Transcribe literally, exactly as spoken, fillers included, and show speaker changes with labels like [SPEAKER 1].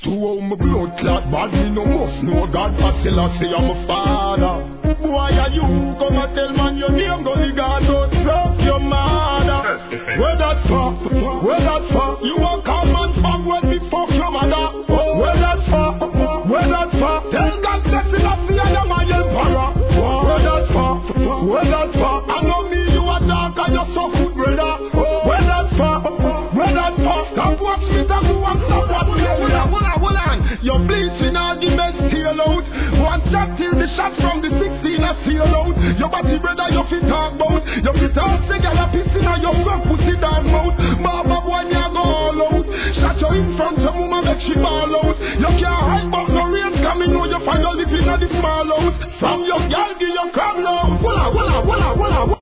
[SPEAKER 1] To how my blood clot bad, me no must know God, but still I say I'm a father. Why are you come and tell man your name? Go the God, don't love your mother. Where that for? Where that for? You a come and fuck when me fuck your mother. Where that for? Where that for? Tell God that still I see I am my emperor. Where that for? Where that for? I know me you a dark and you're so good brother. Where that for? Where that for? Stop watch me, stop watch, stop watch me. Hold on, hold on, hold on. You're bleaching all the best tail out. One shot till the shot from the sixteen I feel out. Your body brother you fit talk about. You fit all together